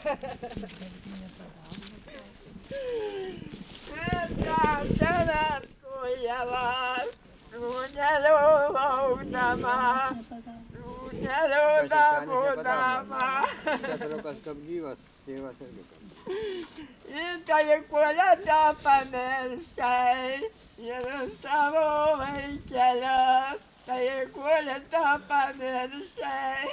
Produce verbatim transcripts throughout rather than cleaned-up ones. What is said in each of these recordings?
Tänään kuijavat, ruuneluu lautamaan, ruuneluu taputamaan. Iltainen kuolen tapaneeseen, Jerusalem vaikkelä. Iltainen kuolen tapaneeseen,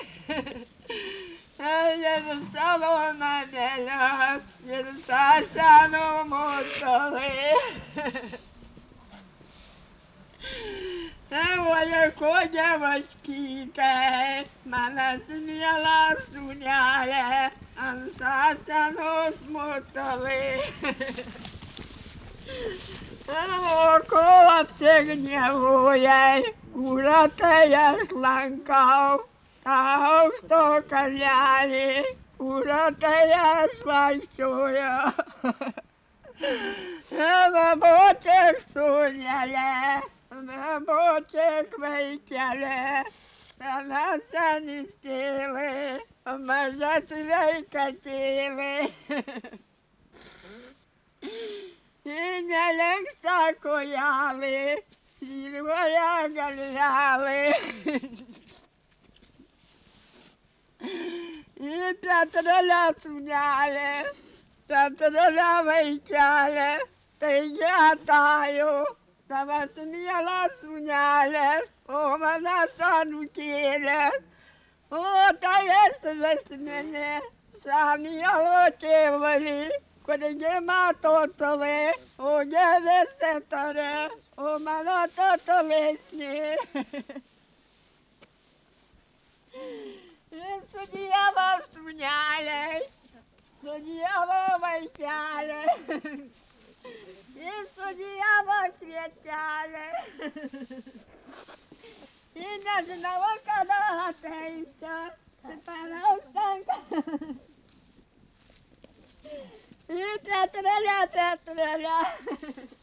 Jerusalem anelä, Jerusalem muuttoli. Neuvoja kojamas kiiteen, mä lähtin vielä sunjalle, ansaa sanois muuttoli. Neuvoja kovat neuvoja, kuurattajas lankau, taustokkarjääni, kuurattajas vaihtoja. Mä potsek sunjalle. Mä potsek veikkäle, tänään sänistele, mä jätin veikkätele. Sinä länksakojalle, silvoja galjalle. Itä todella sunjalle, todella veikkäle, teikä tajo. Tavasini ala sunjalle, omana saanut kielen. Oota jästävästi menee, saani alo kevali. Kuitenkin mä totole, oge vestetore, omana totolesni. Suni ala sunjalle, suni ala vaikjalle. Suni ala kvietjalle. Minä sinä vakana teistä, se paraustan. Mitä tätä tätä tätä.